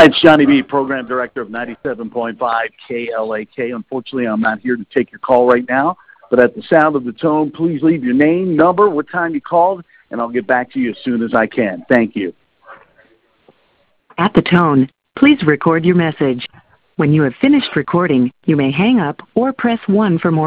it's Johnny B., Program Director of 97.5 KLAK. Unfortunately, I'm not here to take your call right now, but at the sound of the tone, please leave your name, number, what time you called, and I'll get back to you as soon as I can. Thank you. At the tone, please record your message. When you have finished recording, you may hang up or press 1 for more